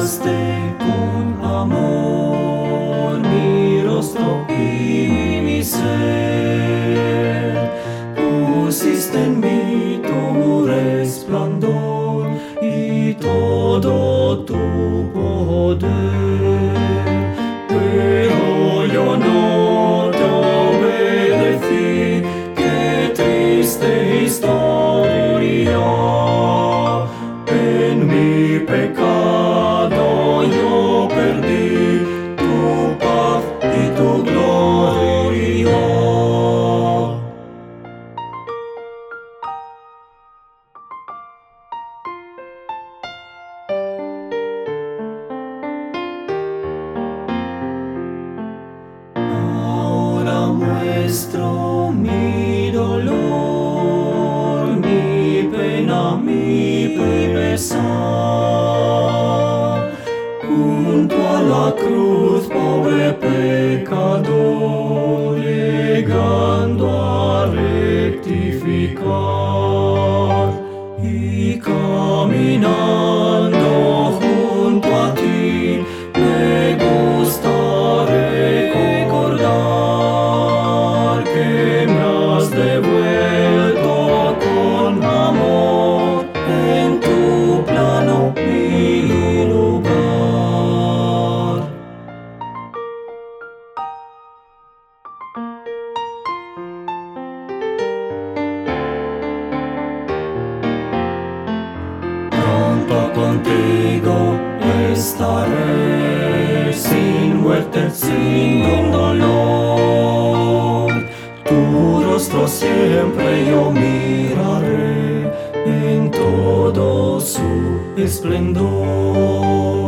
Miraste con amor mi rostro y mi ser, pusiste en mí tu resplandor y todo tu poder, pero yo no te obedecí. Qué triste historia. En mi pecado yo perdí tu paz y tu gloria. Ahora muestro mi dolor, mi pena, mi pesar. Junto a la cruz, pobre pecador, llegando a rectificar y caminando junto a ti, me gusta recordar que me has devuelto con amor en tu plano mi lugar. Pronto contigo estaré, sin muerte, sin dolor. Tu rostro siempre yo miraré en todo su esplendor.